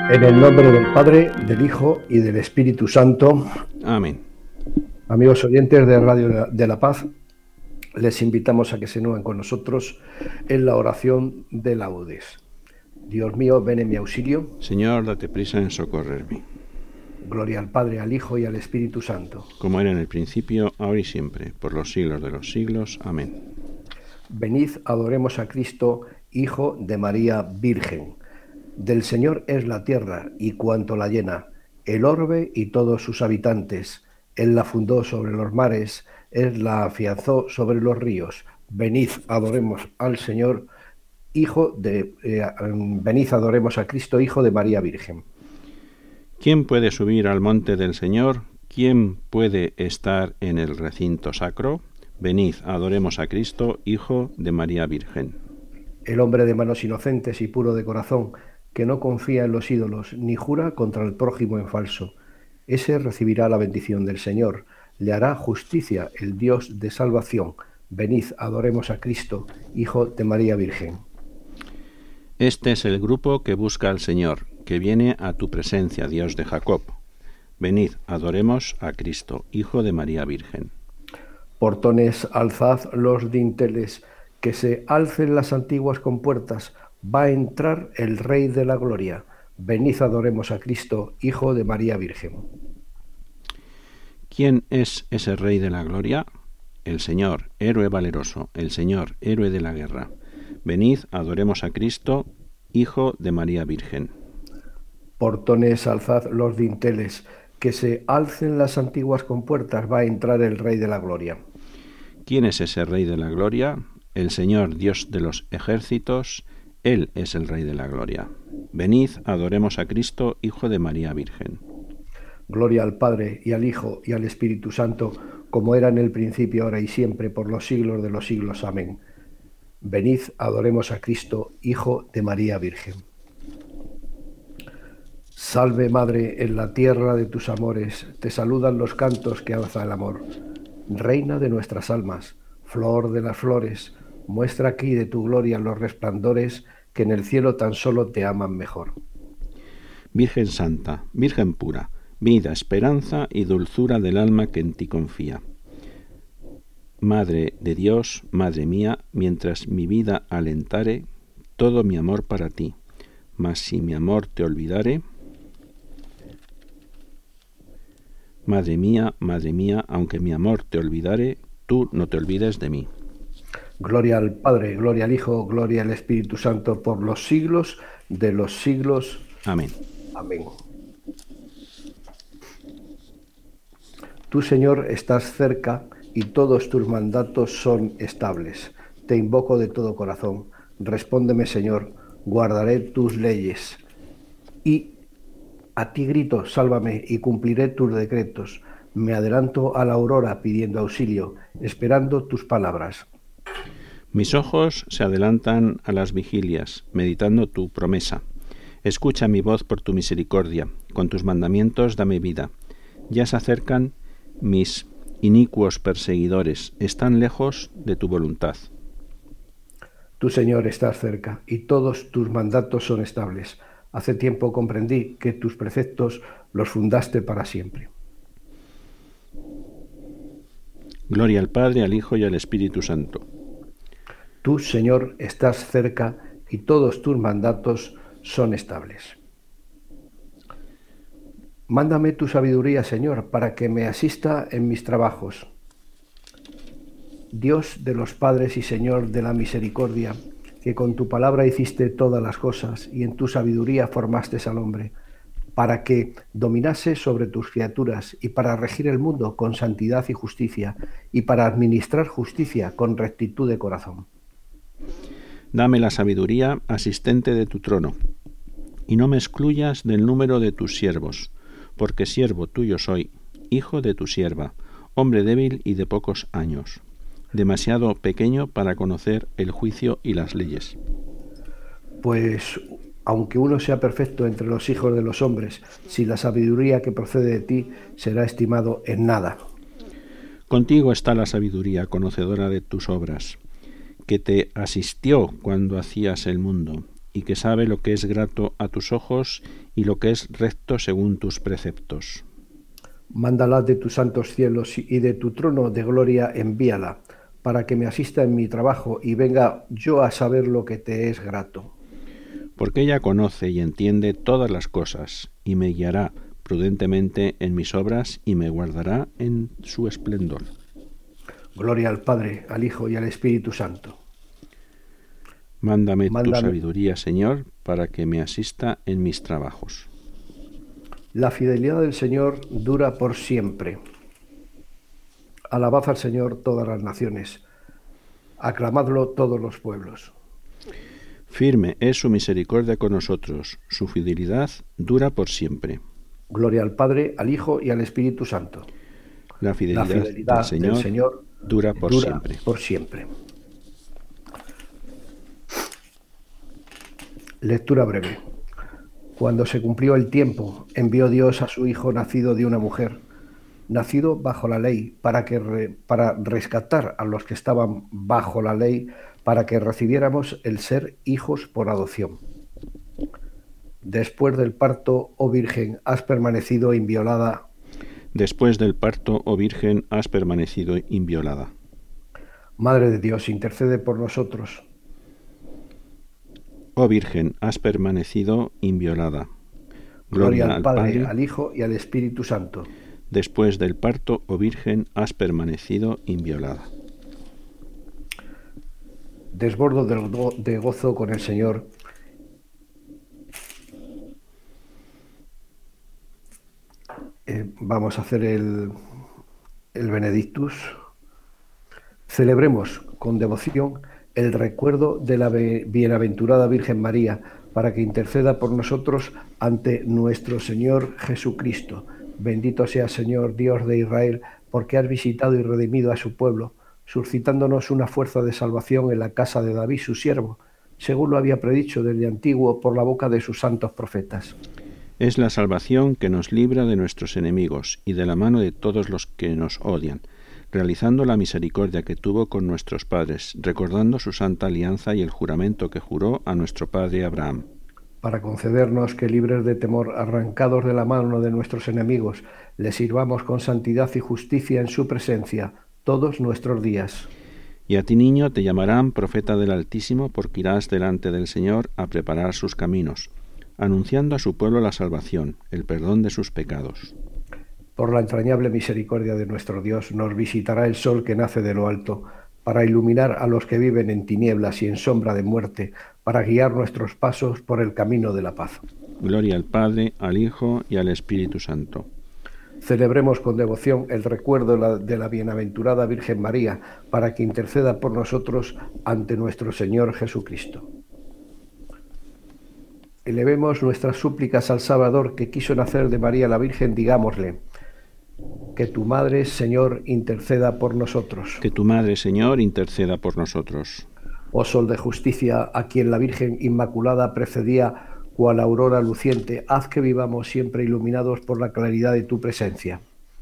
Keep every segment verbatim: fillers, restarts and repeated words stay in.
En el nombre del Padre, del Hijo y del Espíritu Santo. Amén. Amigos oyentes de Radio de la Paz, les invitamos a que se unan con nosotros en la oración de laudes. Dios mío, ven en mi auxilio. Señor, date prisa en socorrerme. Gloria al Padre, al Hijo y al Espíritu Santo. Como era en el principio, ahora y siempre, por los siglos de los siglos. Amén. Venid, adoremos a Cristo, Hijo de María Virgen. Del Señor es la tierra y cuanto la llena, el orbe y todos sus habitantes. Él la fundó sobre los mares, Él la afianzó sobre los ríos. Venid, adoremos al Señor, Hijo de... Eh, venid, adoremos a Cristo, Hijo de María Virgen. ¿Quién puede subir al monte del Señor? ¿Quién puede estar en el recinto sacro? Venid, adoremos a Cristo, Hijo de María Virgen. El hombre de manos inocentes y puro de corazón, que no confía en los ídolos, ni jura contra el prójimo en falso, ese recibirá la bendición del Señor, le hará justicia el Dios de salvación. Venid, adoremos a Cristo, Hijo de María Virgen. Este es el grupo que busca al Señor, que viene a tu presencia, Dios de Jacob. Venid, adoremos a Cristo, Hijo de María Virgen. Portones, alzad los dinteles, que se alcen las antiguas compuertas, va a entrar el Rey de la Gloria. Venid, adoremos a Cristo, Hijo de María Virgen. ¿Quién es ese Rey de la Gloria? El Señor, héroe valeroso, el Señor, héroe de la guerra. Venid, adoremos a Cristo, Hijo de María Virgen. Portones, alzad los dinteles, que se alcen las antiguas compuertas, va a entrar el Rey de la Gloria. ¿Quién es ese Rey de la Gloria? El Señor, Dios de los ejércitos, Él es el Rey de la Gloria. Venid, adoremos a Cristo, Hijo de María Virgen. Gloria al Padre, y al Hijo, y al Espíritu Santo, como era en el principio, ahora y siempre, por los siglos de los siglos. Amén. Venid, adoremos a Cristo, Hijo de María Virgen. Salve, Madre, en la tierra de tus amores, te saludan los cantos que alza el amor. Reina de nuestras almas, flor de las flores, muestra aquí de tu gloria los resplandores que en el cielo tan solo te aman mejor. Virgen Santa, Virgen pura, vida, esperanza y dulzura del alma que en ti confía. Madre de Dios, Madre mía, mientras mi vida alentare, todo mi amor para ti. Mas si mi amor te olvidare, Madre mía, Madre mía, aunque mi amor te olvidare, tú no te olvides de mí. Gloria al Padre, gloria al Hijo, gloria al Espíritu Santo, por los siglos de los siglos. Amén. Amén. Tú, Señor, estás cerca y todos tus mandatos son estables. Te invoco de todo corazón. Respóndeme, Señor, guardaré tus leyes. Y a ti grito, sálvame, y cumpliré tus decretos. Me adelanto a la aurora pidiendo auxilio, esperando tus palabras. Mis ojos se adelantan a las vigilias, meditando tu promesa. Escucha mi voz por tu misericordia, con tus mandamientos dame vida. Ya se acercan mis inicuos perseguidores, están lejos de tu voluntad. Tú, Señor, estás cerca, y todos tus mandatos son estables. Hace tiempo comprendí que tus preceptos los fundaste para siempre. Gloria al Padre, al Hijo y al Espíritu Santo. Tú, Señor, estás cerca y todos tus mandatos son estables. Mándame tu sabiduría, Señor, para que me asista en mis trabajos. Dios de los padres y Señor de la misericordia, que con tu palabra hiciste todas las cosas y en tu sabiduría formaste al hombre, para que dominase sobre tus criaturas y para regir el mundo con santidad y justicia y para administrar justicia con rectitud de corazón. Dame la sabiduría, asistente de tu trono, y no me excluyas del número de tus siervos, porque siervo tuyo soy, hijo de tu sierva, hombre débil y de pocos años, demasiado pequeño para conocer el juicio y las leyes. Pues, aunque uno sea perfecto entre los hijos de los hombres, si la sabiduría que procede de ti será estimado en nada. Contigo está la sabiduría, conocedora de tus obras, que te asistió cuando hacías el mundo, y que sabe lo que es grato a tus ojos y lo que es recto según tus preceptos. Mándala de tus santos cielos y de tu trono de gloria envíala, para que me asista en mi trabajo y venga yo a saber lo que te es grato. Porque ella conoce y entiende todas las cosas, y me guiará prudentemente en mis obras y me guardará en su esplendor. Gloria al Padre, al Hijo y al Espíritu Santo. Mándame, Mándame tu sabiduría, Señor, para que me asista en mis trabajos. La fidelidad del Señor dura por siempre. Alabad al Señor todas las naciones. Aclamadlo todos los pueblos. Firme es su misericordia con nosotros, su fidelidad dura por siempre. Gloria al Padre, al Hijo y al Espíritu Santo. La fidelidad, La fidelidad del, Señor del Señor dura por dura siempre. por siempre. Lectura breve. Cuando se cumplió el tiempo, envió Dios a su Hijo nacido de una mujer, nacido bajo la ley, para, que re, para rescatar a los que estaban bajo la ley, para que recibiéramos el ser hijos por adopción. Después del parto, oh Virgen, has permanecido inviolada. Después del parto, oh Virgen, has permanecido inviolada. Madre de Dios, intercede por nosotros. Oh Virgen, has permanecido inviolada. Gloria, Gloria al Padre, Padre, al Hijo y al Espíritu Santo. Después del parto, oh Virgen, has permanecido inviolada. Desbordo de gozo con el Señor. Eh, vamos a hacer el, el Benedictus. Celebremos con devoción el recuerdo de la bienaventurada Virgen María, para que interceda por nosotros ante nuestro Señor Jesucristo. Bendito sea, Señor, Dios de Israel, porque has visitado y redimido a su pueblo, suscitándonos una fuerza de salvación en la casa de David, su siervo, según lo había predicho desde antiguo por la boca de sus santos profetas. Es la salvación que nos libra de nuestros enemigos y de la mano de todos los que nos odian, realizando la misericordia que tuvo con nuestros padres, recordando su santa alianza y el juramento que juró a nuestro padre Abraham. Para concedernos que, libres de temor, arrancados de la mano de nuestros enemigos, les sirvamos con santidad y justicia en su presencia todos nuestros días. Y a ti, niño, te llamarán profeta del Altísimo, porque irás delante del Señor a preparar sus caminos, anunciando a su pueblo la salvación, el perdón de sus pecados. Por la entrañable misericordia de nuestro Dios, nos visitará el sol que nace de lo alto, para iluminar a los que viven en tinieblas y en sombra de muerte, para guiar nuestros pasos por el camino de la paz. Gloria al Padre, al Hijo y al Espíritu Santo. Celebremos con devoción el recuerdo de la, de la bienaventurada Virgen María, para que interceda por nosotros ante nuestro Señor Jesucristo. Elevemos nuestras súplicas al Salvador, que quiso nacer de María la Virgen, digámosle: que tu Madre, Señor, interceda por nosotros. Que tu Madre, Señor, interceda por nosotros. Oh Sol de justicia, a quien la Virgen Inmaculada precedía cual aurora luciente, haz que vivamos siempre iluminados por la claridad de tu presencia.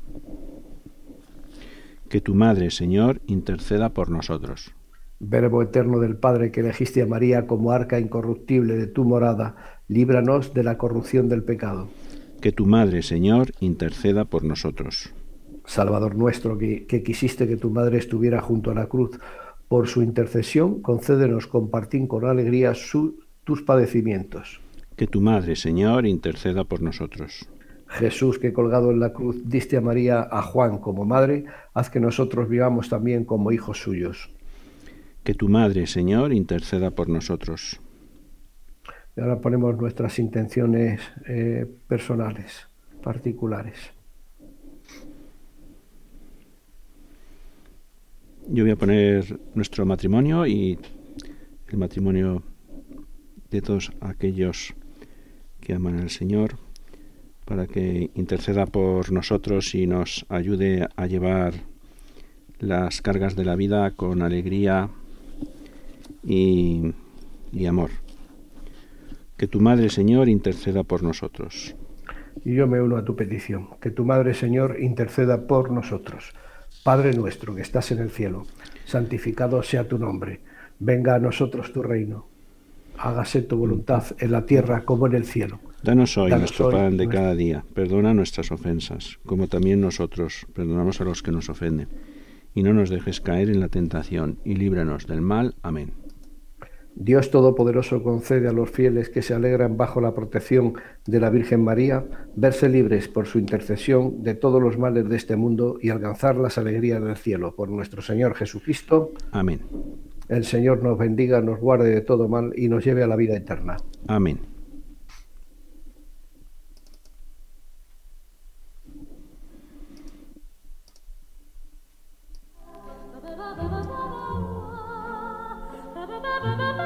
Que tu Madre, Señor, interceda por nosotros. Verbo eterno del Padre, que elegiste a María como arca incorruptible de tu morada, líbranos de la corrupción del pecado. Que tu Madre, Señor, interceda por nosotros. Salvador nuestro, que, que quisiste que tu Madre estuviera junto a la cruz, por su intercesión, concédenos compartir con alegría su, tus padecimientos. Que tu Madre, Señor, interceda por nosotros. Jesús, que colgado en la cruz diste a María, a Juan como madre, haz que nosotros vivamos también como hijos suyos. Que tu Madre, Señor, interceda por nosotros. Y ahora ponemos nuestras intenciones eh, personales, particulares. Yo voy a poner nuestro matrimonio y el matrimonio de todos aquellos que aman al Señor, para que interceda por nosotros y nos ayude a llevar las cargas de la vida con alegría y, y amor. Que tu Madre, Señor, interceda por nosotros. Y yo me uno a tu petición. Que tu Madre, Señor, interceda por nosotros. Padre nuestro que estás en el cielo, santificado sea tu nombre. Venga a nosotros tu reino. Hágase tu voluntad en la tierra como en el cielo. Danos hoy Danos nuestro hoy pan de nuestro- cada día. Perdona nuestras ofensas, como también nosotros perdonamos a los que nos ofenden. Y no nos dejes caer en la tentación, y líbranos del mal. Amén. Dios Todopoderoso concede a los fieles que se alegran bajo la protección de la Virgen María verse libres por su intercesión de todos los males de este mundo y alcanzar las alegrías del cielo. Por nuestro Señor Jesucristo, Amén. el Señor nos bendiga, nos guarde de todo mal y nos lleve a la vida eterna. Amén. Ba ba ba ba ba ba ba ba ba ba ba